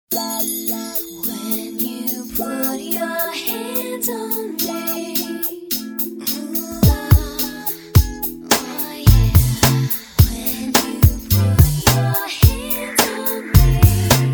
When you put your hands on me, oh yeah. When you put your hands on me,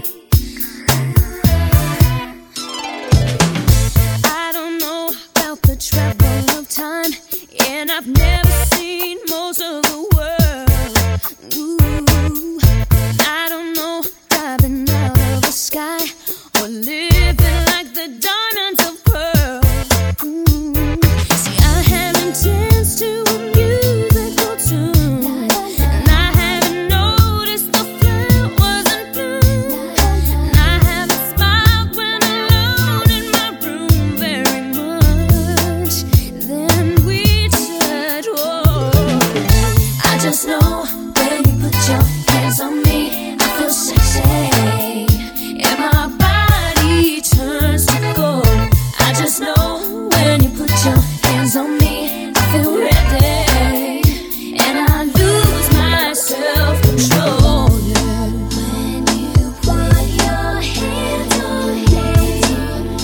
I don't know about the travel of time, and I've never seen most of the world. Ooh, I don't know diving out of the sky or living like the diamonds of pearl. See, I haven't danced to a musical tune, and I haven't noticed the flowers in bloom, and I haven't smiled when alone in my room very much. Then we touch. Oh, I just know when you put your hands on me, I feel sexy, and my body turns to gold. I just know when you put your hands on me, I feel ready, and I lose my self-control. When you put your hands on me,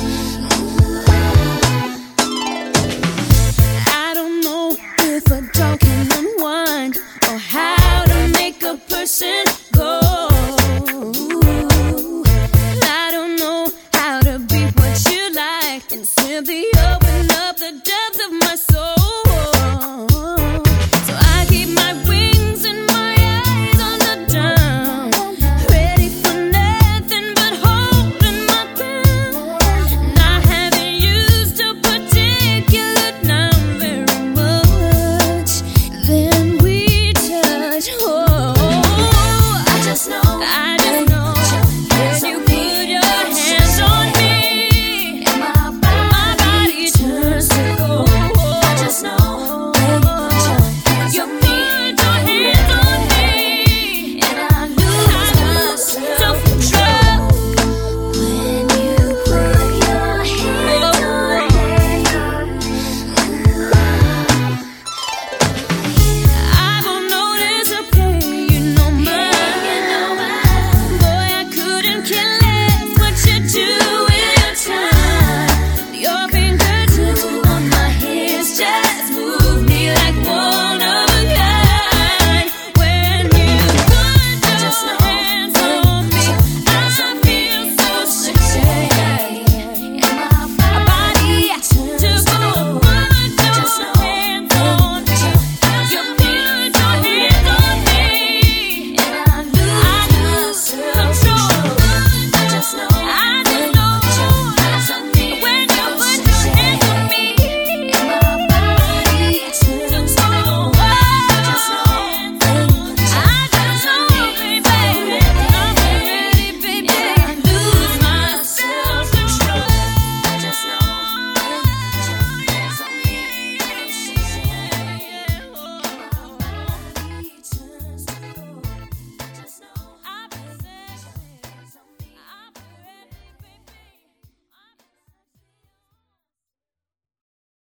I don't know if a dog can unwind or how to make a person go. I don't know how to be what you like and simply open up the depths of my soul. So I keep my wings and my eyes on the down, ready for nothing but holding my ground. And I haven't used a particular noun very much. Then we touch. Oh, I just know when you put your hands on me, and my body turns to gold. I just know when you put your hands on me, and I lose my self-control. When you put your hands on me, I won't notice a pain, you know mine. Boy, I couldn't kill